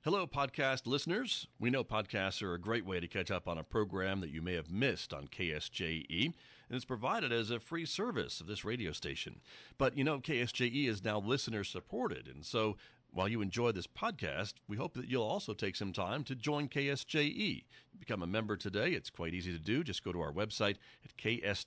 Hello, podcast listeners. We know podcasts are a great way to catch up on a program that you may have missed on KSJE, and it's provided as a free service of this radio station. But you know, KSJE is now listener supported, and so while you enjoy this podcast, we hope that you'll also take some time to join KSJE. Become a member today. It's quite easy to do. Just go to our website at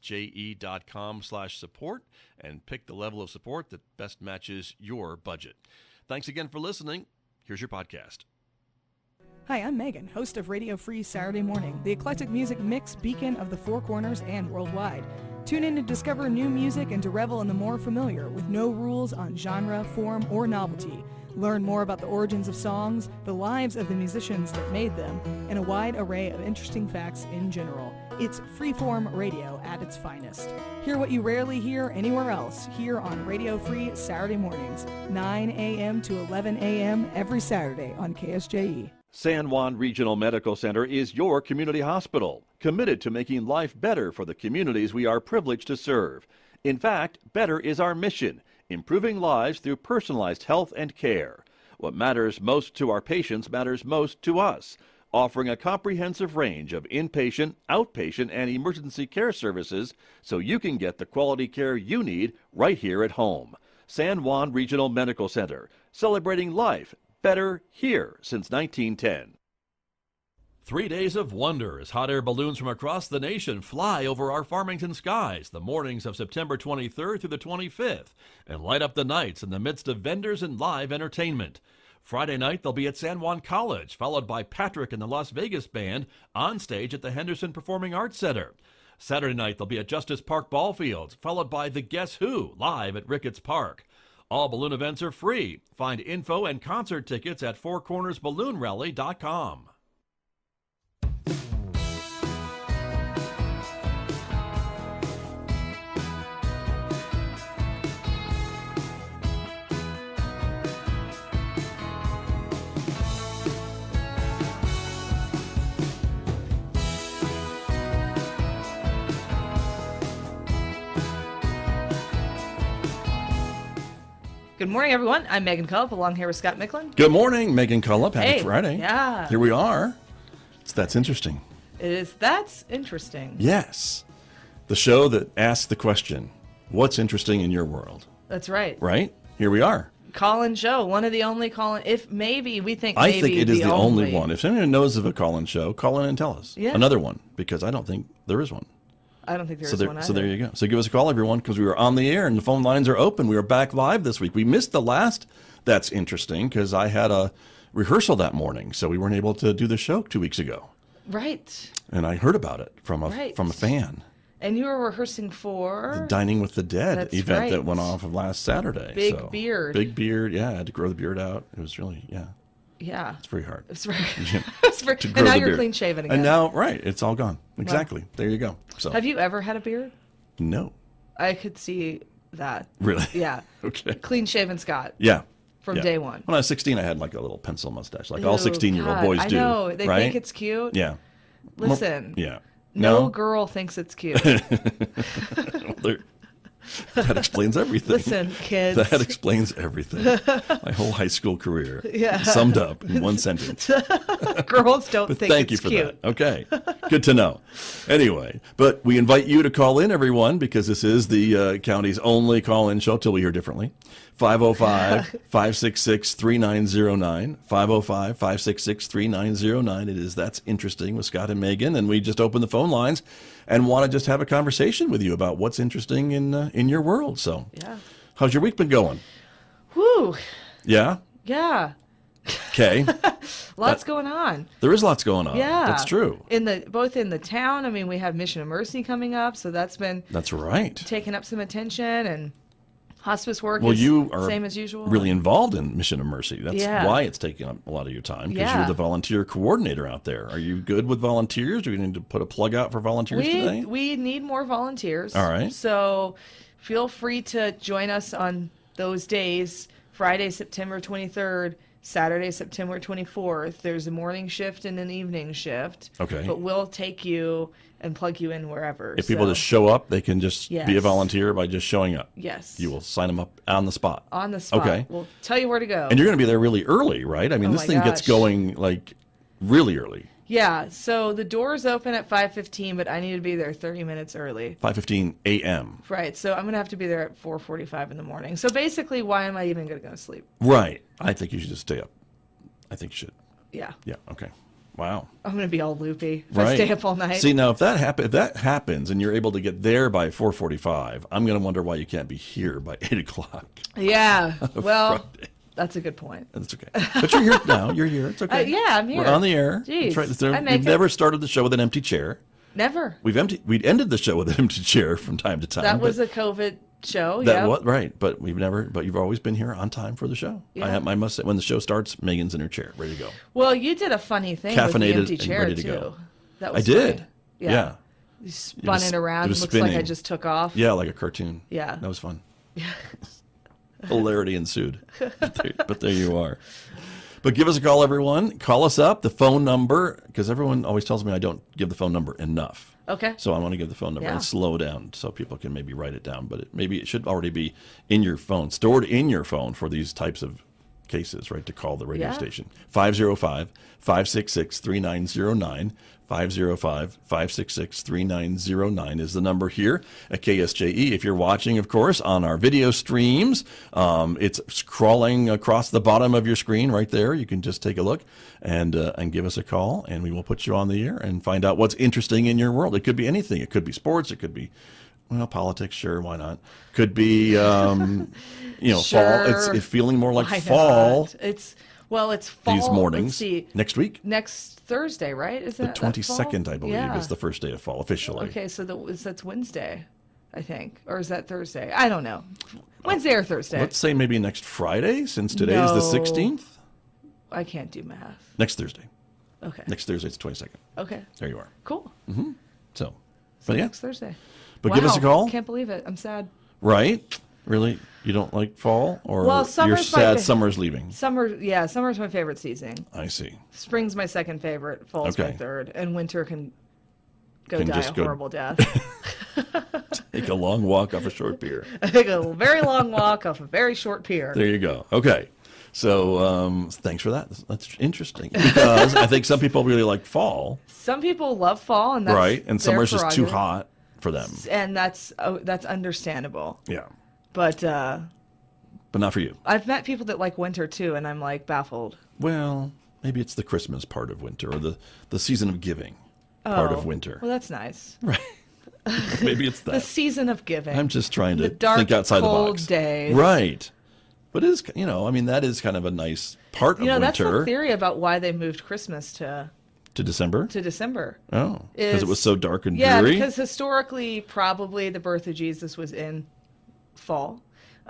ksje.com/support and pick the level of support that best matches your budget. Thanks again for listening. Here's your podcast. Hi, I'm Megan, host of Radio Free Saturday Morning, the eclectic music mix beacon of the Four Corners and worldwide. Tune in to discover new music and to revel in the more familiar with no rules on genre, form, or novelty. Learn more about the origins of songs, the lives of the musicians that made them, and a wide array of interesting facts in general. It's freeform radio at its finest. Hear what you rarely hear anywhere else here on Radio Free Saturday mornings, 9 a.m. to 11 a.m. every Saturday on KSJE. San Juan Regional Medical Center is your community hospital, committed to making life better for the communities we are privileged to serve. In fact, better is our mission, improving lives through personalized health and care. What matters most to our patients matters most to us, offering a comprehensive range of inpatient, outpatient, and emergency care services so you can get the quality care you need right here at home. San Juan Regional Medical Center, celebrating life better here since 1910. 3 days of wonder as hot air balloons from across the nation fly over our Farmington skies the mornings of September 23rd through the 25th and light up the nights in the midst of vendors and live entertainment. Friday night, they'll be at San Juan College, followed by Patrick and the Las Vegas Band on stage at the Henderson Performing Arts Center. Saturday night, they'll be at Justice Park Ballfields, followed by the Guess Who live at Ricketts Park. All balloon events are free. Find info and concert tickets at fourcornersballoonrally.com. Good morning, everyone. I'm Megan Culp, along here with Scott Micklin. Good morning, Megan Culp. Happy Friday. Yeah. Here we are. That's interesting. It is. That's interesting. Yes. The show that asks the question, what's interesting in your world? That's right. Right? Here we are. Call-in show. One of the only call-in. If maybe we think I think it is the only one. If anyone knows of a call-in show, call in and tell us. Yeah. Another one, because I don't think there is one. I don't think there is one either. So there you go. So give us a call, everyone, because we were on the air and the phone lines are open. We were back live this week. We missed the last That's Interesting because I had a rehearsal that morning, so we weren't able to do the show 2 weeks ago. Right. And I heard about it from a fan. And you were rehearsing for? The Dining with the Dead event that went off of last Saturday. Big beard. Big beard, yeah. I had to grow the beard out. It was really, Yeah. It's very hard. It's very, and now you're clean shaven again. And now, right, it's all gone. Exactly. Well, there you go. So. Have you ever had a beard? No. I could see that. Really? Yeah. Okay. Clean shaven Scott. Yeah. From day one. When I was 16, I had like a little pencil mustache, like all 16-year-old boys do. I know. They think it's cute. Yeah. Listen. Yeah. No girl thinks it's cute. That explains everything. Listen, kids. That explains everything. My whole high school career. Yeah. Summed up in one sentence. Girls don't think thank it's you for cute. That. Okay. Good to know. Anyway, but we invite you to call in, everyone, because this is the county's only call-in show till we hear differently. 505-566-3909. 505-566-3909. It is That's Interesting with Scott and Megan, and we just opened the phone lines and want to just have a conversation with you about what's interesting in your world. So, yeah. How's your week been going? Whew. Yeah? Yeah. Okay. Lots going on. There is lots going on. Yeah. That's true. Both in the town. I mean, we have Mission of Mercy coming up, so that's right. Taking up some attention, and hospice work you are same as usual. Really involved in Mission of Mercy. That's why it's taking up a lot of your time, because you're the volunteer coordinator out there. Are you good with volunteers? Do we need to put a plug out for volunteers today? We need more volunteers. All right. So feel free to join us on those days, Friday, September 23rd, Saturday, September 24th. There's a morning shift and an evening shift. Okay. But we'll take you and plug you in wherever. If people just show up, they can just be a Yes. volunteer by just showing up. Yes. You will sign them up on the spot. On the spot. Okay. We'll tell you where to go. And you're going to be there really early, right? I mean, Oh this my thing gets gosh. going like really early. Yeah, so the doors open at 5:15, but I need to be there 30 minutes early. 5:15 a.m. Right, so I'm going to have to be there at 4:45 in the morning. So basically, why am I even going to go to sleep? Right. I think you should just stay up. I think you should. Yeah, Yeah. Okay. Wow. I'm going to be all loopy if Right. I stay up all night. See, now if that happens and you're able to get there by 4:45, I'm going to wonder why you can't be here by 8 o'clock. Yeah, well, Friday. that's a good point. That's okay. But you're here now. You're here. It's okay. Yeah, I'm here. We're on the air. Jeez, That's right. I make We've it. never started the show with an empty chair. Never. We'd ended the show with an empty chair from time to time. That was but a COVID show, that yeah. was right. But you've always been here on time for the show. Yeah. I must say, when the show starts, Megan's in her chair, ready to go. Well, you did a funny thing with the Caffeinated empty and chair, ready to too. go. That I was did. fun. Yeah. You spun it around. it was Looks like I spinning. just took off. Yeah, like a cartoon. Yeah. That was fun. Hilarity ensued. But there you are. But give us a call, everyone. Call us up. The phone number, because everyone always tells me I don't give the phone number enough. Okay. So I want to give the phone number Yeah. and slow down so people can maybe write it down. But maybe it should already be in your phone, stored in your phone for these types of cases, right, to call the radio Yeah. station. 505-566-3909. 505-566-3909 is the number here at KSJE. If you're watching, of course, on our video streams, it's scrolling across the bottom of your screen right there. You can just take a look and give us a call, and we will put you on the air and find out what's interesting in your world. It could be anything. It could be sports. It could be, well, politics. Sure, why not? Could be, fall. Sure. It's feeling more like Why fall not? It's fall. these mornings. Let's see. Next week. Next Thursday, right? Is The that fall? 22nd, I believe, Yeah. is the first day of fall officially. Okay, so that's Wednesday, I think. Or is that Thursday? I don't know. Wednesday or Thursday. Let's say maybe next Friday, since today is the No. 16th. I can't do math. Next Thursday. Okay. Next Thursday, it's 22nd. Okay. There you are. Cool. So, So but yeah, next Thursday. but give us a call. Can't believe it. I'm sad. Right? Really? You don't like fall? Or Well, you're summer's my sad fa- summer's leaving? Summer's my favorite season. I see. Spring's my second favorite. Fall's my Okay. third. And winter can Can die just a go- horrible death. Take a long walk off a short pier. I take a very long walk off a very short pier. There you go. Okay. So thanks for that. That's interesting. Because I think some people really like fall, Some people love fall, and that's right? And their summer's just too prerogative. hot for them. And that's understandable. Yeah. But But not for you. I've met people that like winter too, and I'm like baffled. Well, maybe it's the Christmas part of winter or the season of giving part of winter. Well, that's nice. Right. Maybe it's The that. season of giving. I'm just trying to the dark, think outside cold the box. days. Right. But it is, that is kind of a nice part of That's the winter theory about why they moved Christmas to to December. December. Oh, because it was is- so dark and Yeah, dreary. because historically, probably the birth of Jesus was in fall,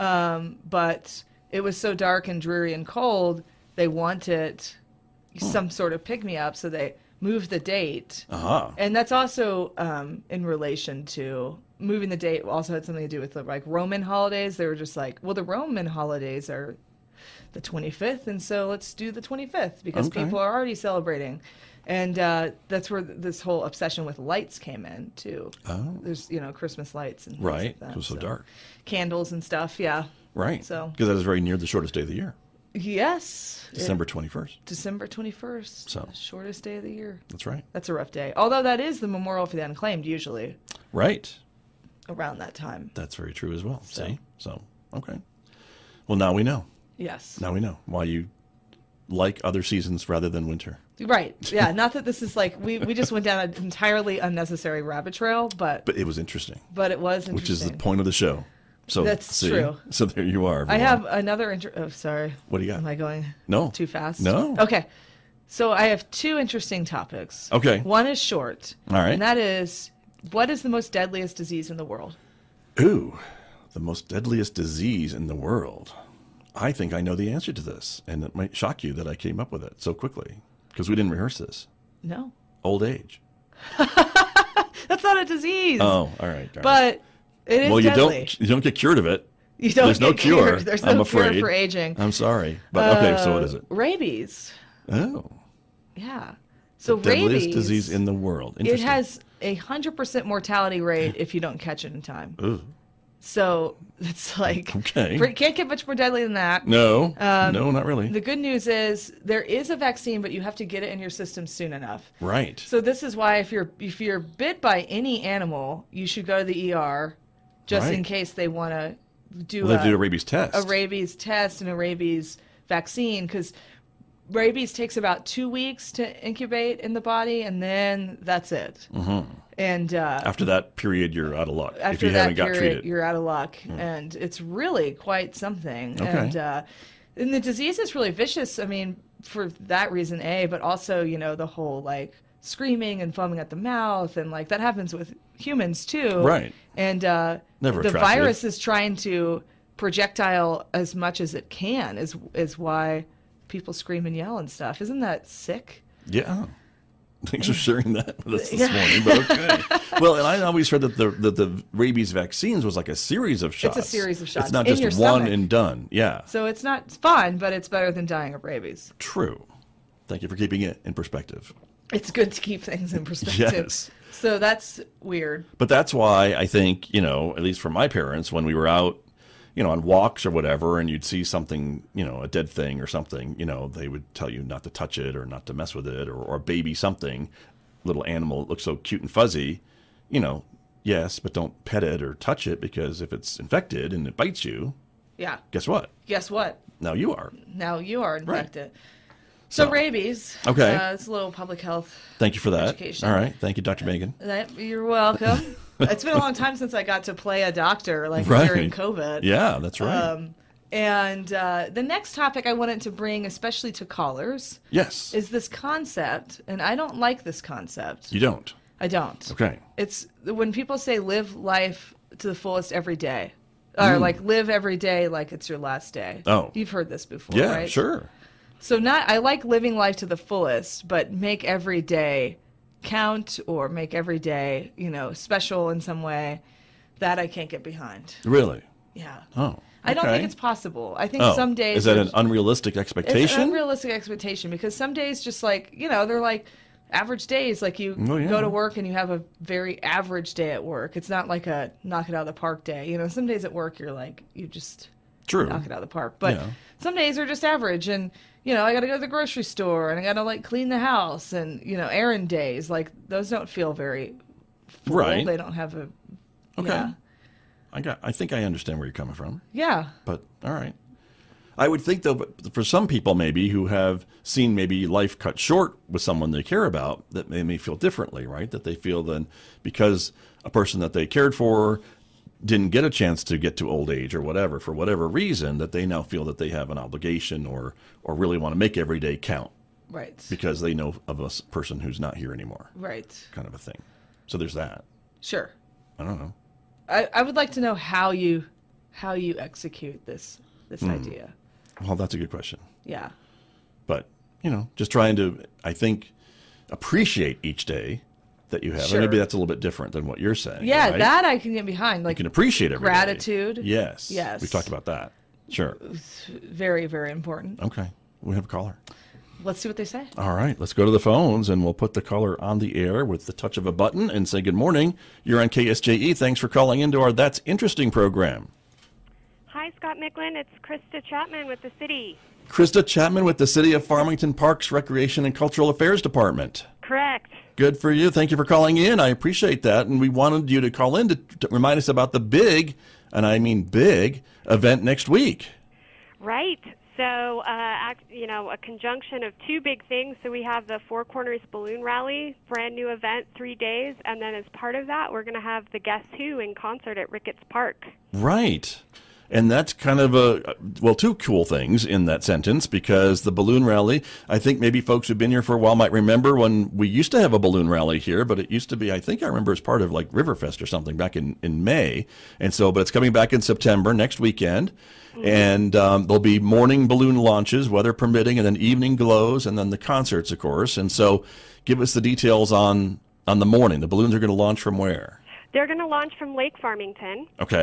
but it was so dark and dreary and cold. They wanted some sort of pick me up, so they moved the date. Uh-huh. And that's also in relation to moving the date. Also had something to do with the Roman holidays. They were just like, well, the Roman holidays are the 25th, and so let's do the 25th because Okay. people are already celebrating. And that's where this whole obsession with lights came in too. Oh. There's Christmas lights and things Right. like that, It was so dark. candles and stuff. Yeah. Right. So- Because that is very near the shortest day of the year, Yes. December 21st. December 21st. So. Shortest day of the year. That's right. That's a rough day. Although that is the memorial for the unclaimed usually Right. around that time. That's very true as well. So. See? So, okay. Well, now we know. Yes. Now we know why you like other seasons rather than winter. Right. Yeah. Not that this is we just went down an entirely unnecessary rabbit trail, but But it was interesting, it was interesting. which is the point of the show. So That's see? true. So there you are. I everyone. have another oh, sorry. What do you got? Am I going No. too fast? No. Okay. So I have two interesting topics. Okay. One is short. All right. And that is, what is the most deadliest disease in the world? Ooh, the most deadliest disease in the world. I think I know the answer to this, and it might shock you that I came up with it so quickly because we didn't rehearse this. No. Old age. That's not a disease. Oh, all right. Darn it. But it is well, deadly. you don't get cured of it. You don't There's no get cure. cured. There's no I'm cure afraid. for aging. I'm sorry, but okay. So what is it? Rabies. Oh, Yeah. So the deadliest rabies disease in the world. it Interesting. has 100% mortality rate if you don't catch it in time. Ugh. So it's like Okay. can't get much more deadly than that. No, no, not really. The good news is there is a vaccine, but you have to get it in your system soon enough. Right. So this is why if you're bit by any animal, you should go to the ER just in Right. case they want to do Well, they do a rabies test. a rabies test and a rabies vaccine, because rabies takes about 2 weeks to incubate in the body, and then that's it. Mm-hmm. And After that period, you're out of luck if after you that haven't got period, treated. you're out of luck, and it's really quite something. Okay. And the disease is really vicious. I mean, for that reason, but also the whole like screaming and foaming at the mouth, and like that happens with humans too. Right. And Never the attractive. virus is trying to projectile as much as it can. Is why people scream and yell and stuff. Isn't that sick? Yeah. Thanks for sharing that with us this morning. But okay. Well, and I always heard that the rabies vaccines was like a series of shots. It's a series of shots It's not in just your one stomach. and done. Yeah. So it's not fun, but it's better than dying of rabies. True. Thank you for keeping it in perspective. It's good to keep things in perspective. Yes. So that's weird. But that's why I think, at least for my parents, when we were out, on walks or whatever, and you'd see something, a dead thing or something, they would tell you not to touch it or not to mess with it, or a baby something, little animal that looks so cute and fuzzy, yes, but don't pet it or touch it, because if it's infected and it bites you, Yeah. guess what? Guess what? Now you are. Now you are infected. So rabies. Okay. It's a little public health. Thank you for that. Education. All right. Thank you, Dr. Megan. You're welcome. It's been a long time since I got to play a doctor, like Right. during COVID. Yeah, that's right. And the next topic I wanted to bring, especially to callers, Yes. is this concept, and I don't like this concept. You don't. I don't. Okay. It's when people say live life to the fullest every day, or like live every day like it's your last day. Oh. You've heard this before, Yeah, right? sure. So I like living life to the fullest, but make every day count, or make every day, special in some way. That I can't get behind. Really? Yeah. Oh. I don't okay. think it's possible. I think Oh, some days is that are- an unrealistic it's expectation? an unrealistic expectation, because some days just like, they're like average days. Like you Oh, yeah. go to work and you have a very average day at work. It's not like a knock it out of the park day. Some days at work you're like, you just True. knock it out of the park. But Yeah. some days are just average, and I got to go to the grocery store, and I got to like clean the house, and errand days, like those don't feel very full. Right. They don't have a Okay. Yeah. I think I understand where you're coming from. Yeah. But all right. I would think, though, but for some people maybe who have seen maybe life cut short with someone they care about, that they may feel differently, right? That they feel then because a person that they cared for didn't get a chance to get to old age or whatever, for whatever reason, that they now feel that they have an obligation or really want to make every day count Right. because they know of a person who's not here anymore, Right. kind of a thing. So there's that. Sure. I don't know. I would like to know how you execute this idea. Well, that's a good question. Yeah. But, just trying to, I think, appreciate each day that you have. Sure. And maybe that's a little bit different than what you're saying. Yeah, right? that I can get behind. You Like can appreciate every day. gratitude. Yes. Yes. We talked about that. Sure. Very, very important. Okay. We have a caller. Let's see what they say. All right. Let's go to the phones, and we'll put the caller on the air with the touch of a button and say good morning. You're on KSJE. Thanks for calling into our That's Interesting program. Hi, Scott Micklin. It's Krista Chapman with the city. Krista Chapman with the City of Farmington Parks, Recreation, and Cultural Affairs Department. Correct. Good for you. Thank you for calling in. I appreciate that. And we wanted you to call in to remind us about the big, and I mean big, event next week. Right. So, a conjunction of two big things. So we have the Four Corners Balloon Rally, brand new event, 3 days. And then as part of that, we're going to have the Guess Who in concert at Ricketts Park. Right. And that's kind of two cool things in that sentence, because the balloon rally, I think maybe folks who've been here for a while might remember when we used to have a balloon rally here, but it used to be, I think I remember as part of like Riverfest or something back in May. And so, but it's coming back in September, next weekend. And there'll be morning balloon launches, weather permitting, and then evening glows, and then the concerts, of course. And so give us the details on the morning. The balloons are going to launch from where? They're going to launch from Lake Farmington. Okay.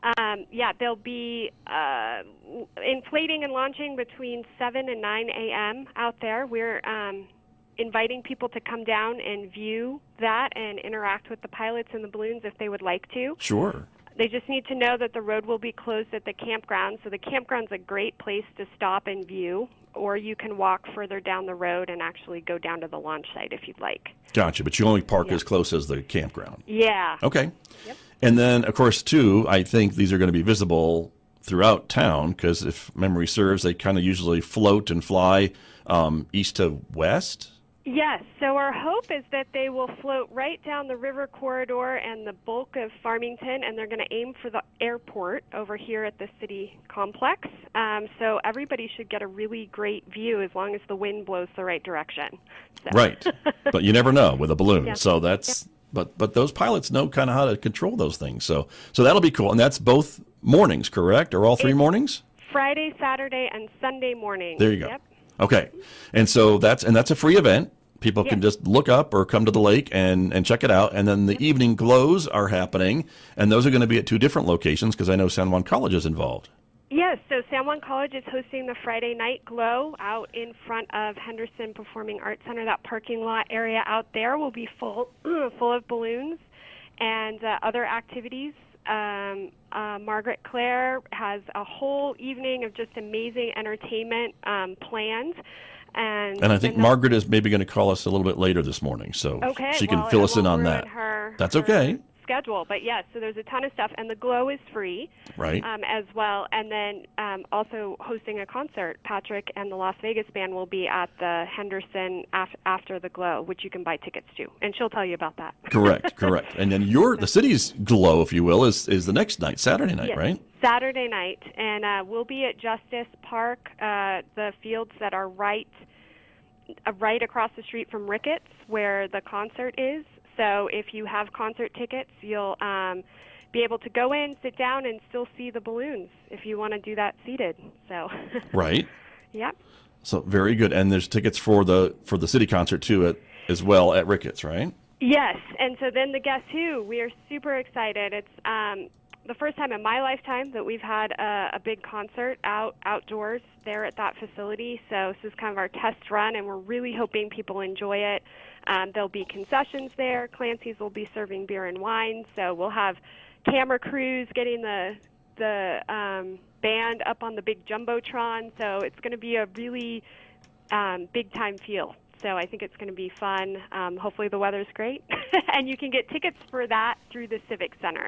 Yeah, they'll be inflating and launching between 7 and 9 a.m. out there. We're inviting people to come down and view that and interact with the pilots and the balloons if they would like to. Sure. They just need to know that the road will be closed at the campground. So the campground's a great place to stop and view, or you can walk further down the road and actually go down to the launch site if you'd like. Gotcha. But you only park as close as the campground. Yeah. Okay. Yep. And then, of course, too, I think these are going to be visible throughout town because if memory serves, they kind of usually float and fly east to west. Yes, so our hope is that they will float right down the river corridor and the bulk of Farmington, and they're going to aim for the airport over here at the city complex. So everybody should get a really great view as long as the wind blows the right direction. So. Right, but you never know with a balloon. Yeah. So that's but those pilots know kind of how to control those things. So that'll be cool, and that's both mornings, correct, or all three mornings? Friday, Saturday, and Sunday morning. There you go. Yep. Okay, and so that's a free event. People can Yes. just look up or come to the lake and check it out. And then the evening glows are happening, and those are going to be at two different locations because I know San Juan College is involved. Yes, so San Juan College is hosting the Friday night glow out in front of Henderson Performing Arts Center. That parking lot area out there will be full of balloons and other activities. Margaret Claire has a whole evening of just amazing entertainment planned. And I think Margaret is maybe going to call us a little bit later this morning, so okay, she can well, fill it us in won't on ruin that. That's okay. Schedule, but yes, so there's a ton of stuff, and the glow is free, Right. as well. And then also hosting a concert. Patrick and the Las Vegas band will be at the Henderson after the glow, which you can buy tickets to, and she'll tell you about that. Correct. And then the city's glow, if you will, is the next night, Saturday night, Yes, right? Saturday night, and we'll be at Justice Park, the fields that are right across the street from Ricketts, where the concert is. So if you have concert tickets, you'll be able to go in, sit down, and still see the balloons if you want to do that seated. So Right. Yep. So very good. And there's tickets for the city concert too as well at Ricketts, right? Yes, and so then the Guess Who, we are super excited. It's the first time in my lifetime that we've had a big concert outdoors there at that facility. So this is kind of our test run, and we're really hoping people enjoy it. There'll be concessions there. Clancy's will be serving beer and wine. So we'll have camera crews getting the band up on the big Jumbotron. So it's going to be a really big-time feel. So I think it's going to be fun. Hopefully the weather's great. And you can get tickets for that through the Civic Center.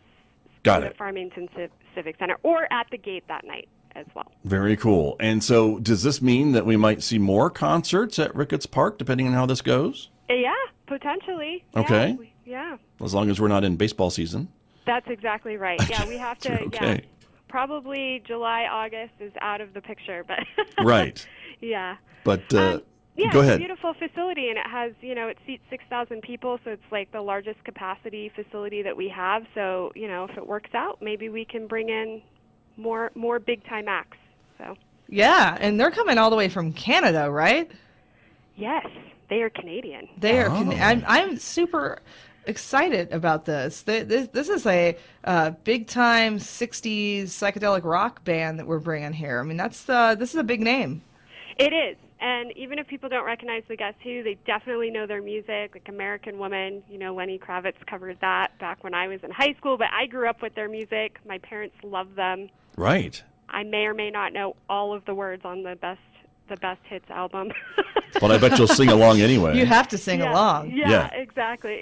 Got The it. Farmington Civic Center, or at the gate that night as well. Very cool. And so does this mean that we might see more concerts at Ricketts Park, depending on how this goes? Yeah, potentially. Okay. Yeah, As long as we're not in baseball season. that's exactly right. Yeah, we have to. Okay. Yeah, probably July, August is out of the picture, but Right. yeah. But Yeah, go it's ahead. a beautiful facility, and it has, it seats 6,000 people, so it's like the largest capacity facility that we have. So, if it works out, maybe we can bring in more big-time acts. So, Yeah, and they're coming all the way from Canada, right? yes, they are Canadian. They are. Oh. I'm super excited about this. This is a big time '60s psychedelic rock band that we're bringing here. I mean, this is a big name. It is. And even if people don't recognize the Guess Who, they definitely know their music, like American Woman. Lenny Kravitz covered that back when I was in high school, but I grew up with their music. My parents love them. Right. I may or may not know all of the words on the best hits album. But I bet you'll sing along anyway. You have to sing along. Yeah. Exactly.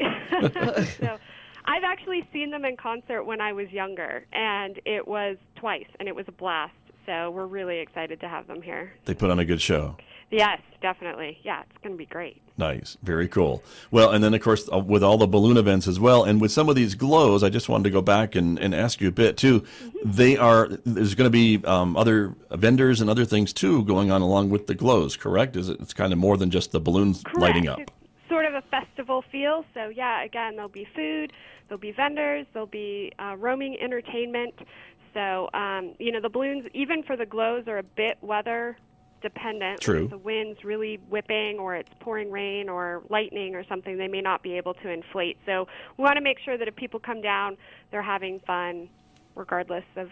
So I've actually seen them in concert when I was younger, and it was twice, and it was a blast. So we're really excited to have them here. They put on a good show. Yes, definitely. Yeah, it's going to be great. Nice. Very cool. Well, and then, of course, with all the balloon events as well, and with some of these glows, I just wanted to go back and ask you a bit, too. Mm-hmm. There's going to be other vendors and other things, too, going on along with the glows, correct? It's kind of more than just the balloons lighting up. It's sort of a festival feel. So, yeah, again, there'll be food, there'll be vendors, there'll be roaming entertainment. So, the balloons, even for the glows, are a bit weather dependent. True. If the wind's really whipping or it's pouring rain or lightning or something, they may not be able to inflate. So we want to make sure that if people come down, they're having fun regardless of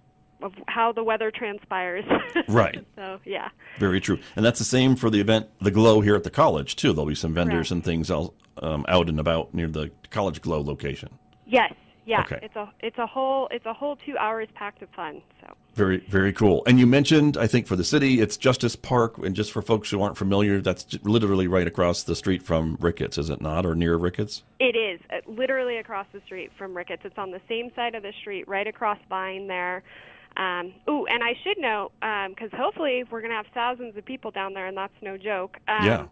how the weather transpires. Right. So, yeah. Very true. And that's the same for the event, the Glow here at the college, too. There'll be some vendors Correct. and things out and about near the College Glow location. Yes. Yeah. Okay. It's a whole 2 hours packed with fun. So. Very, very cool. And you mentioned, I think for the city, it's Justice Park. And just for folks who aren't familiar, that's literally right across the street from Ricketts, is it not? Or near Ricketts? It is literally across the street from Ricketts. It's on the same side of the street, right across Vine there. And I should note, because hopefully we're going to have thousands of people down there, and that's no joke. Yeah.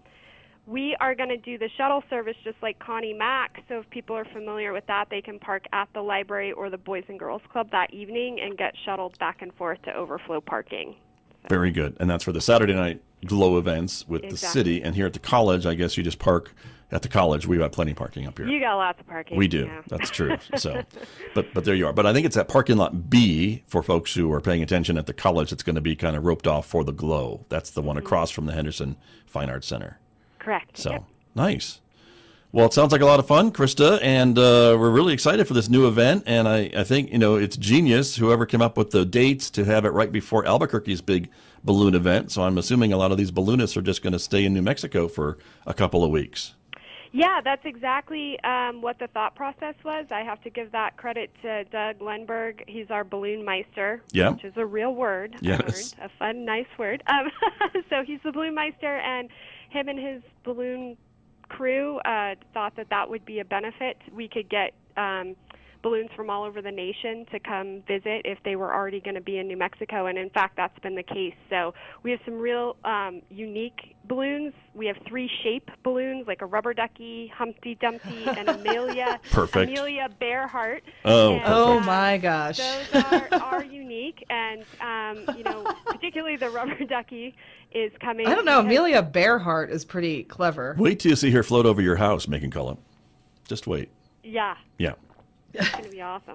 We are going to do the shuttle service just like Connie Mack. So if people are familiar with that, they can park at the library or the Boys and Girls Club that evening and get shuttled back and forth to overflow parking. So. Very good. And that's for the Saturday night Glow events with the city. And here at the college, I guess you just park at the college. We've got plenty of parking up here. You got lots of parking. We do. Yeah. That's true. So, but there you are. But I think it's at parking lot B for folks who are paying attention at the college. It's going to be kind of roped off for the Glow. That's the one across from the Henderson Fine Arts Center. Correct. So, Yep. Nice. Well, it sounds like a lot of fun, Krista, and we're really excited for this new event. And I think, it's genius, whoever came up with the dates to have it right before Albuquerque's big balloon event. So I'm assuming a lot of these balloonists are just going to stay in New Mexico for a couple of weeks. Yeah, that's exactly what the thought process was. I have to give that credit to Doug Lenberg. He's our balloon meister, Yeah. which is a real word. Yes. A fun, nice word. So he's the balloon meister, and him and his balloon crew thought that would be a benefit. We could get balloons from all over the nation to come visit if they were already going to be in New Mexico, and in fact that's been the case. So we have some real unique balloons. We have 3 shape balloons, like a rubber ducky, Humpty Dumpty, and Amelia. Perfect. Amelia Bearheart. Oh, And, perfect. Oh my gosh. Those are unique, and particularly the rubber ducky is coming. I don't know. Amelia Bearheart is pretty clever. Wait till you see her float over your house, Megan Cullum. Just wait. Yeah. Yeah. It's going to be awesome.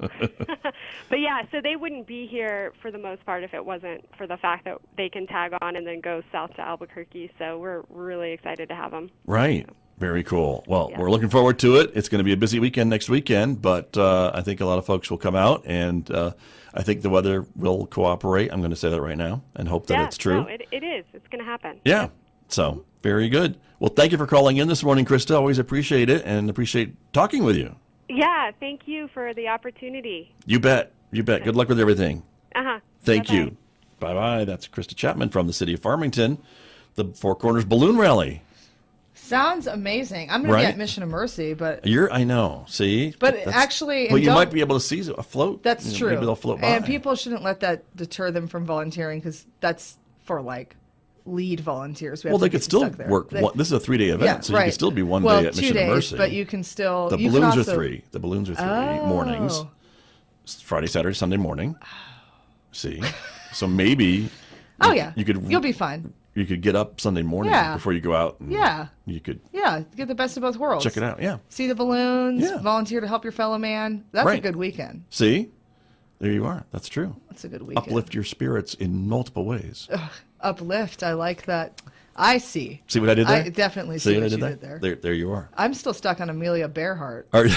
But yeah, so they wouldn't be here for the most part if it wasn't for the fact that they can tag on and then go south to Albuquerque. So we're really excited to have them. Right. Very cool. Well, Yeah. we're looking forward to it. It's going to be a busy weekend next weekend, but I think a lot of folks will come out, and I think the weather will cooperate. I'm going to say that right now and hope that it's true. No, it is. It's going to happen. Yeah. So, very good. Well, thank you for calling in this morning, Krista. Always appreciate it and appreciate talking with you. Yeah, thank you for the opportunity. You bet. You bet. Good luck with everything. Uh-huh. Thank Bye-bye. you. Bye-bye. That's Krista Chapman from the city of Farmington, the Four Corners Balloon Rally. Sounds amazing. I'm going to be Right? at Mission of Mercy, but I know. See? But That's- actually, well, and you don't- might be able to see a float. that's true. Maybe they'll float by. And people shouldn't let that deter them from volunteering, because that's for lead volunteers. We have Well, to they get could still stuck there. work. This is a 3-day event, Yeah, so you right. could still be one well, day at 2 Mission days, of Mercy. but you can still. The you can balloons also, are 3. The balloons are 3 Oh. mornings. Friday, Saturday, Sunday morning. See, so maybe. Oh yeah, you could. You'll be fine. You could get up Sunday morning Yeah. before you go out. And Yeah. You could Yeah, get the best of both worlds. check it out. Yeah. See the balloons. Yeah. Volunteer to help your fellow man. That's a Right. good weekend. See, there you are. That's true. That's a good weekend. Uplift your spirits in multiple ways. Uplift. I like that. I see. See what I did there? I definitely see what I you did there. There you are. I'm still stuck on Amelia Bearheart. Are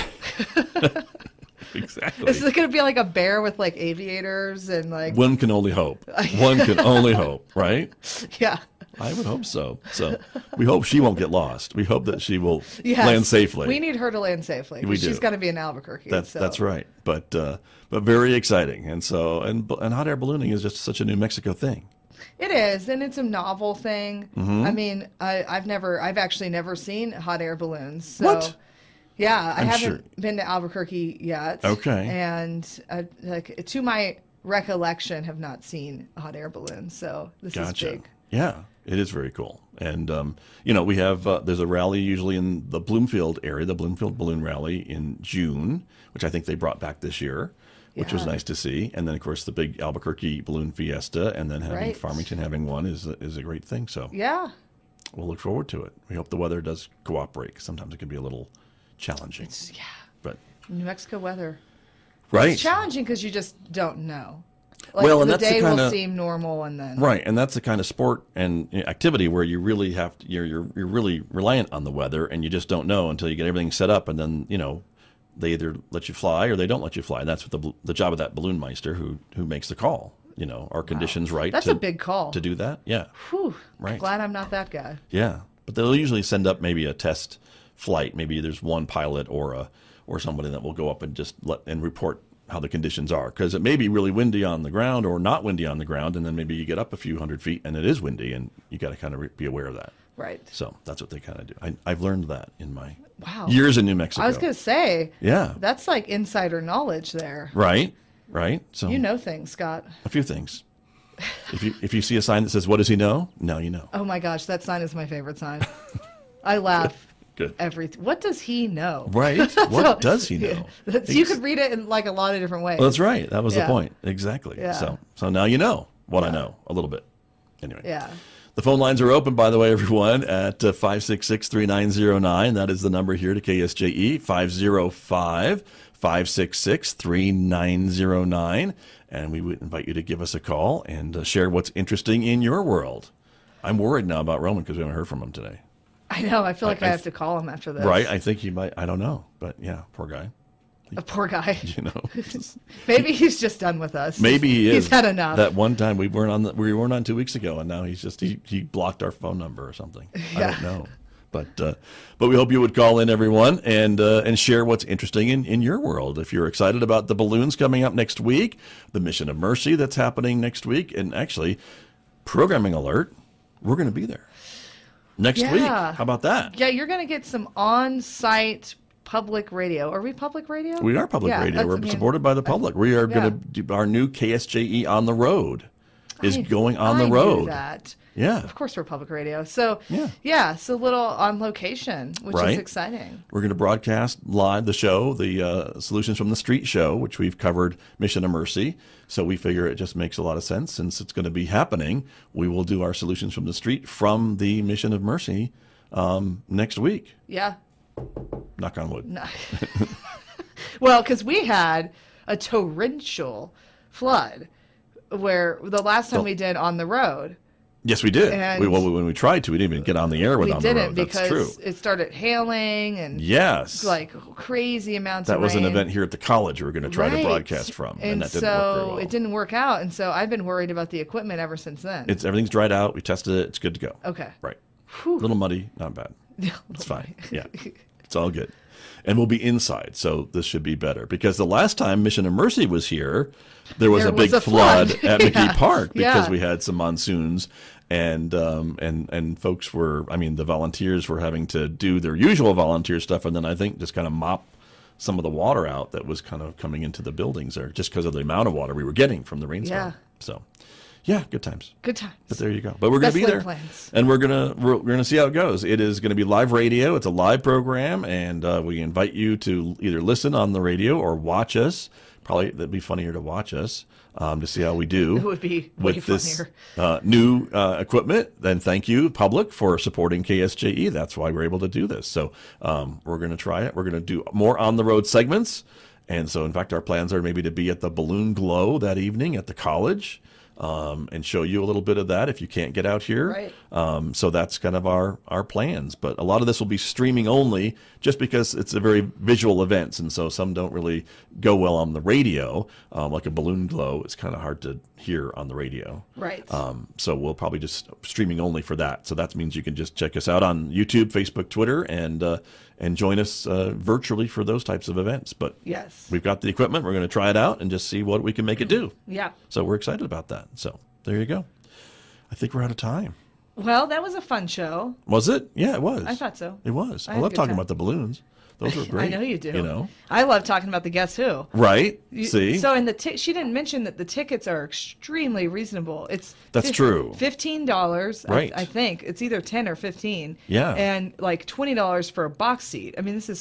exactly. Is it going to be like a bear with aviators and One can only hope. One can only hope, right? yeah. I would hope so. So we hope she won't get lost. We hope that she will Yes. land safely. We need her to land safely. 'Cause We do. She's going to be in Albuquerque. That's right. But very exciting. And so and hot air ballooning is just such a New Mexico thing. It is, and it's a novel thing. Mm-hmm. I mean, I've actually never seen hot air balloons. So, What? Yeah, I I'm haven't sure. been to Albuquerque yet. Okay. And to my recollection, have not seen hot air balloons. So this Gotcha. is big. Yeah, it is very cool. And, we have, there's a rally usually in the Bloomfield area, the Bloomfield Balloon Rally in June, which I think they brought back this year, which was Yeah. nice to see. And then, of course, the big Albuquerque Balloon Fiesta, and then having Right. Farmington having one is a great thing. So Yeah. we'll look forward to it. We hope the weather does cooperate, 'cause sometimes it can be a little challenging. Yeah. But New Mexico weather. right. It's challenging because you just don't know. Well, and the that's the day will kinda- seem normal, and then Right, and that's the kind of sport and activity where you really have to, you're really reliant on the weather, and you just don't know until you get everything set up, and then they either let you fly or they don't let you fly. And that's what the job of that balloon meister who makes the call. Are conditions right? That's a big call to do that. Yeah. Whew. Right. Glad I'm not that guy. Yeah, but they'll usually send up maybe a test flight. Maybe there's one pilot or somebody that will go up and just report how the conditions are, because it may be really windy on the ground or not windy on the ground, and then maybe you get up a few hundred feet and it is windy, and you got to kind of be aware of that. Right. So that's what they kind of do. I've learned that in my Wow. years in New Mexico. I was going to say, yeah, that's like insider knowledge there. Right. So you know things, Scott. A few things. If you see a sign that says, "What does he know?" Now you know. Oh my gosh, that sign is my favorite sign. I laugh. Good. What does he know? Right. What does he know? You could read it in like a lot of different ways. Well, that's right. That was Yeah. the point. Exactly. Yeah. So now you know what I know a little bit. Anyway. Yeah. The phone lines are open, by the way, everyone, at 566-3909. That is the number here to KSJE, 505-566-3909. And we would invite you to give us a call and share what's interesting in your world. I'm worried now about Roman because we haven't heard from him today. I know. I feel like I have to call him after this. Right? I think he might. I don't know. But yeah, poor guy. A poor guy. Maybe he's just done with us. Maybe he is. He's had enough. That one time we weren't on 2 weeks ago, and now he's just he blocked our phone number or something. Yeah. I don't know. But we hope you would call in, everyone, and share what's interesting in your world. If you're excited about the balloons coming up next week, the Mission of Mercy that's happening next week, and actually, programming alert, we're going to be there next week. How about that? Yeah, you're going to get some on-site public radio. Are we public radio? We are public radio. We're supported by the public. We are going to do our new KSJE on the road is going on the road. I knew that. Yeah. Of course we're public radio. So, so little on location, which is exciting. We're going to broadcast live the show, the Solutions from the Street show, which we've covered Mission of Mercy. So we figure it just makes a lot of sense. Since it's going to be happening, we will do our Solutions from the Street from the Mission of Mercy next week. Yeah. Knock on wood. No. Well, because we had a torrential flood where the last time we did On the Road. Yes, we did. And when we tried to, we didn't even get on the air with On the Road. We didn't That's true. because it started hailing and like crazy amounts of rain. That was an event here at the college we were going to try to broadcast from, and that didn't work very well. It didn't work out, and so I've been worried about the equipment ever since then. Everything's dried out. We tested it. It's good to go. Okay. Right. Whew. A little muddy, not bad. It's fine. Yeah. It's all good. And we'll be inside, so this should be better. Because the last time Mission of Mercy was here, there was a big flood at McKee Park because we had some monsoons. And folks the volunteers were having to do their usual volunteer stuff, and then I think just kind of mop some of the water out that was kind of coming into the buildings there, just because of the amount of water we were getting from the rainstorm. Yeah. So, yeah, good times. Good times. But there you go. But we're going to be there, and we're gonna see how it goes. It is going to be live radio. It's a live program, and we invite you to either listen on the radio or watch us. Probably that'd be funnier to watch us. To see how we do. It would be way with funnier. This new equipment. Then thank you, public, for supporting KSJE. That's why we're able to do this. So we're going to try it. We're going to do more on-the-road segments. And so, in fact, our plans are maybe to be at the Balloon Glow that evening at the college and show you a little bit of that if you can't get out here. Right. So that's kind of our plans. But a lot of this will be streaming only just because it's a very visual event. And so some don't really go well on the radio. Like a Balloon Glow, it's kind of hard to hear on the radio. Right. So we'll probably just streaming only for that. So that means you can just check us out on YouTube, Facebook, Twitter, and join us virtually for those types of events. But yes, we've got the equipment. We're going to try it out and just see what we can make it do. Yeah. So we're excited about that. So there you go. I think we're out of time. Well, that was a fun show. Was it? Yeah, it was. I thought so. It was. I love talking about the balloons. Those were great. I know you do. You know, I love talking about the Guess Who. Right. See. So in she didn't mention that the tickets are extremely reasonable. That's true. $15. Right. I think it's either 10 or 15. Yeah. And like $20 for a box seat. I mean,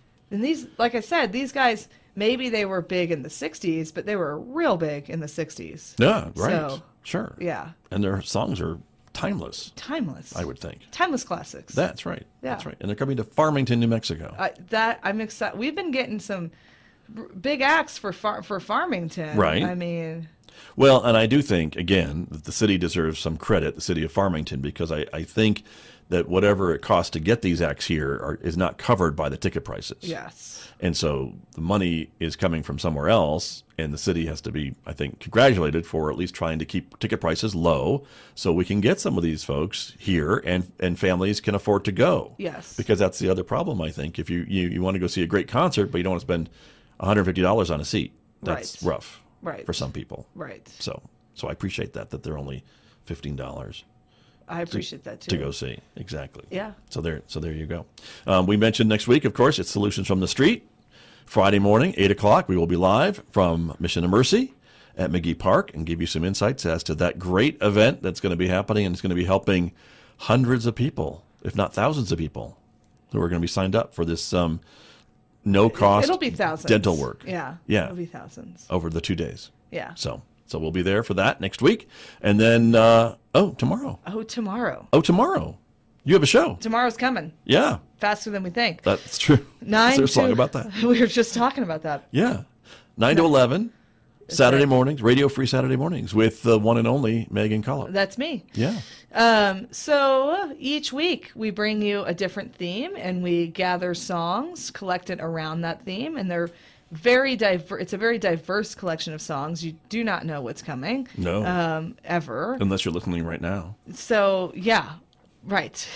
like I said, these guys, maybe they were big in the 60s, but they were real big in the 60s. Yeah. Right. So, sure. Yeah. And their songs are timeless. Timeless. I would think. Timeless classics. That's right. Yeah. That's right. And they're coming to Farmington, New Mexico. I'm excited. We've been getting some big acts for Farmington. Right. I mean, Well, and I do think, again, that the city deserves some credit, the city of Farmington, because I think that whatever it costs to get these acts here is not covered by the ticket prices. Yes. And so the money is coming from somewhere else, and the city has to be, I think, congratulated for at least trying to keep ticket prices low so we can get some of these folks here and families can afford to go. Yes. Because that's the other problem, I think. If you want to go see a great concert, but you don't want to spend $150 on a seat, that's rough for some people. Right. So I appreciate that they're only $15. I appreciate that too. To go see. Exactly. Yeah. So there you go. We mentioned next week, of course, it's Solutions from the Street. Friday morning, 8 o'clock, we will be live from Mission of Mercy at McGee Park and give you some insights as to that great event that's going to be happening, and it's going to be helping hundreds of people, if not thousands of people, who are going to be signed up for this no-cost It'll be thousands. dental work. Yeah. Yeah. It'll be thousands. Over the 2 days. Yeah. So we'll be there for that next week. And then, tomorrow. Oh, tomorrow. Oh, tomorrow. You have a show. Tomorrow's coming. Yeah. Faster than we think. That's true. Is there a song about that? We were just talking about that. Yeah. 9 to 11, Saturday mornings, Radio Free Saturday mornings with the one and only Megan Cullop. That's me. Yeah. So each week we bring you a different theme and we gather songs collected around that theme, and they're very diverse. It's a very diverse collection of songs. You do not know what's coming. No. Ever. Unless you're listening right now. So yeah. Right.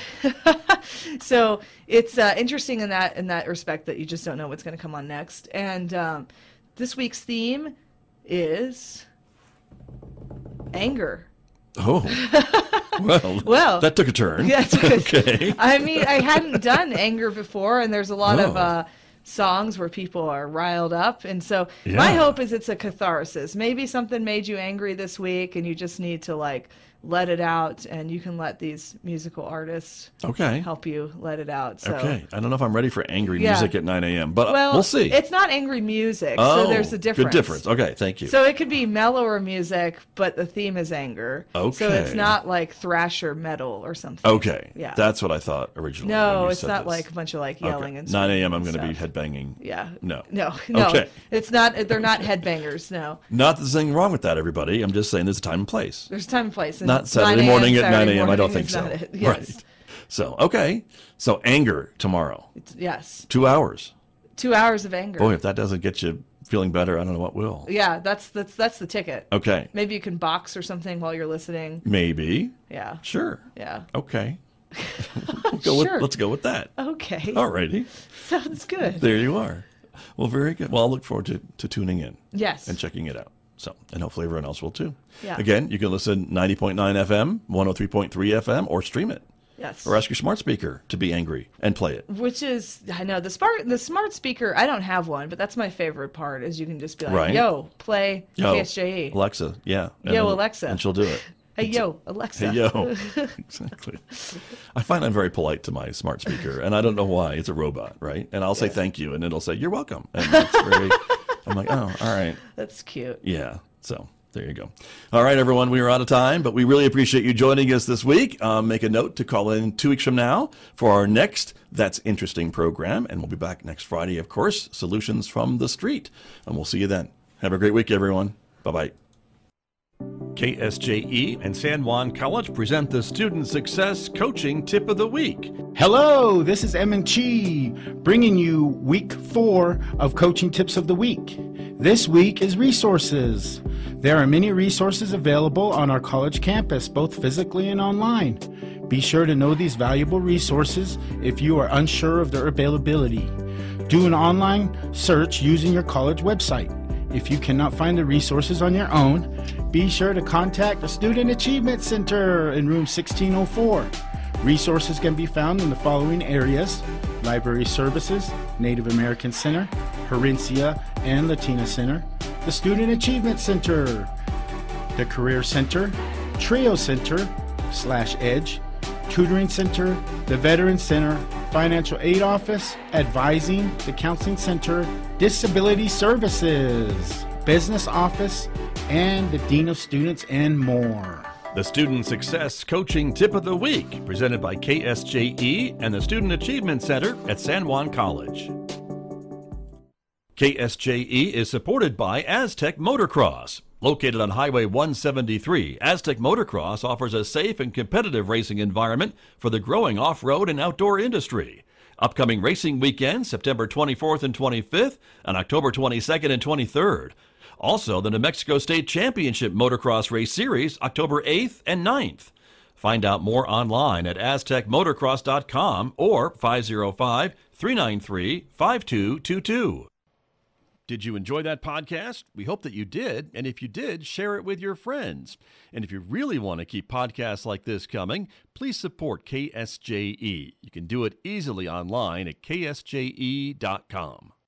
So it's interesting in that respect that you just don't know what's going to come on next. And this week's theme is anger. Oh. Well, that took a turn. Yeah, okay. I mean, I hadn't done anger before, and there's a lot of songs where people are riled up. And so my hope is it's a catharsis. Maybe something made you angry this week, and you just need to, let it out, and you can let these musical artists help you let it out. So. Okay. I don't know if I'm ready for angry music at 9 a.m., but we'll see. It's not angry music, so there's a difference. Good difference. Okay, thank you. So it could be mellower music, but the theme is anger. Okay. So it's not like thrasher metal or something. Okay. Yeah. That's what I thought originally. No, it's not like a bunch of yelling and stuff. 9 a.m. I'm going to be headbanging. Yeah. No. Okay. It's not. They're not headbangers. No. Not that there's anything wrong with that, everybody. I'm just saying there's a time and place. There's a time and place. And not Saturday morning at 9 a.m. I don't think so. Yes. Right. So, okay. So anger tomorrow. Yes. 2 hours. 2 hours of anger. Boy, if that doesn't get you feeling better, I don't know what will. Yeah, that's the ticket. Okay. Maybe you can box or something while you're listening. Maybe. Yeah. Sure. Yeah. Okay. Sure. Let's go with that. Okay. All righty. Sounds good. There you are. Well, very good. Well, I'll look forward to tuning in. Yes. And checking it out. So, and hopefully everyone else will too. Yeah. Again, you can listen 90.9 FM, 103.3 FM, or stream it. Yes. Or ask your smart speaker to be angry and play it. Which is, I know, the smart speaker, I don't have one, but that's my favorite part, is you can just be like, right. Yo, play KSJE. Alexa, yeah. Alexa. And she'll do it. Hey, yo, Alexa. Hey, yo. Exactly. I find I'm very polite to my smart speaker, and I don't know why. It's a robot, right? And I'll say thank you, and it'll say, you're welcome. And it's very, I'm like, oh, all right. That's cute. Yeah. So there you go. All right, everyone, we are out of time, but we really appreciate you joining us this week. Make a note to call in 2 weeks from now for our next That's Interesting program, and we'll be back next Friday, of course, Solutions from the Street. And we'll see you then. Have a great week, everyone. Bye-bye. KSJE and San Juan College present the Student Success Coaching Tip of the Week. Hello, this is Emin Chi, bringing you week 4 of Coaching Tips of the Week. This week is resources. There are many resources available on our college campus, both physically and online. Be sure to know these valuable resources if you are unsure of their availability. Do an online search using your college website. If you cannot find the resources on your own, be sure to contact the Student Achievement Center in room 1604. Resources can be found in the following areas: Library Services, Native American Center, Herencia and Latina Center, the Student Achievement Center, the Career Center, Trio Center /Edge, Tutoring Center, the Veteran Center, Financial Aid Office, Advising, the Counseling Center, Disability Services, Business Office, and the Dean of Students, and more. The Student Success Coaching Tip of the Week, presented by KSJE and the Student Achievement Center at San Juan College. KSJE is supported by Aztec Motocross. Located on Highway 173, Aztec Motocross offers a safe and competitive racing environment for the growing off-road and outdoor industry. Upcoming racing weekends, September 24th and 25th, and October 22nd and 23rd. Also, the New Mexico State Championship Motocross Race Series, October 8th and 9th. Find out more online at aztecmotocross.com or 505-393-5222. Did you enjoy that podcast? We hope that you did, and if you did, share it with your friends. And if you really want to keep podcasts like this coming, please support KSJE. You can do it easily online at ksje.com.